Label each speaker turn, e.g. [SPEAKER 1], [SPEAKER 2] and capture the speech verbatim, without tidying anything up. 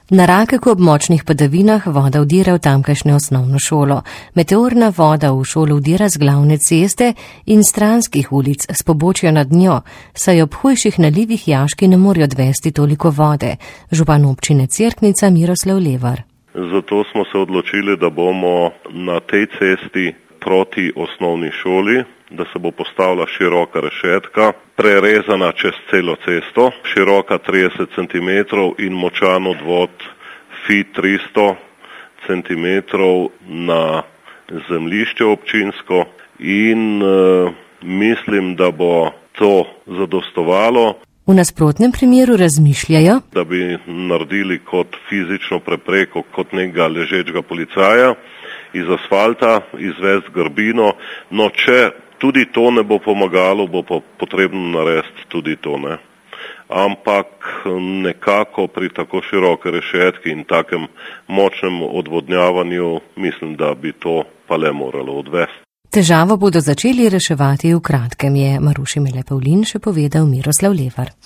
[SPEAKER 1] Na Rakeku ob močnih padavinah voda vdira v tamkajšnjo osnovno šolo. Meteorna voda v šolo vdira z glavne ceste in stranskih ulic s pobočja nad njo, saj ob hujših nalivih jaški ne morejo odvesti toliko vode. Župan občine Cerknica Miroslav Levar.
[SPEAKER 2] Zato smo se odločili, da bomo na tej cesti proti osnovni šoli, da se bo postavila široka rešetka, prerezana čez celo cesto, široka trideset centimetrov in močan odvod F I tristo centimetrov na zemljišče občinsko in e, mislim, da bo to zadostovalo.
[SPEAKER 1] V nasprotnem primeru razmišljajo,
[SPEAKER 2] da bi naredili kot fizično prepreko, kot nekega ležečega policaja iz asfalta, izvesti grbino, no če tudi to ne bo pomagalo, bo pa potrebno narediti tudi to, ne. Ampak nekako pri tako široke rešetki in takem močnem odvodnjavanju mislim, da bi to pa le moralo odvesti.
[SPEAKER 1] Težavo bodo začeli reševati v kratkem, je Maruši Mele Pavlin še povedal Miroslav Levar.